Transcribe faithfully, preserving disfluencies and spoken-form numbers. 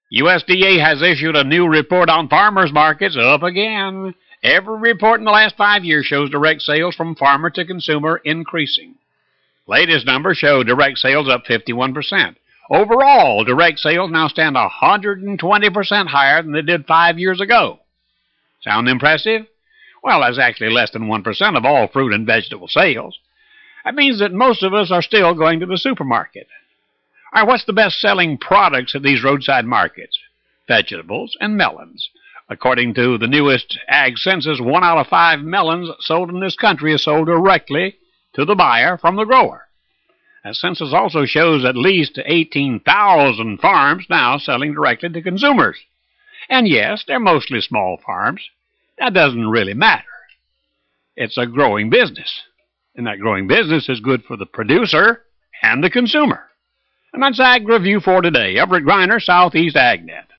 U S D A has issued a new report on farmers markets, up again. Every report in the last five years shows direct sales from farmer to consumer increasing. Latest numbers show direct sales up fifty-one percent. Overall, direct sales now stand one hundred twenty percent higher than they did five years ago. Sound impressive? Well, that's actually less than one percent of all fruit and vegetable sales. That means that most of us are still going to the supermarket. All right, what's the best-selling products at these roadside markets? Vegetables and melons. According to the newest Ag Census, one out of five melons sold in this country is sold directly to the buyer from the grower. That census also shows at least eighteen thousand farms now selling directly to consumers. And yes, they're mostly small farms. That doesn't really matter. It's a growing business. And that growing business is good for the producer and the consumer. And that's Ag Review for today. Everett Griner, Southeast AgNet.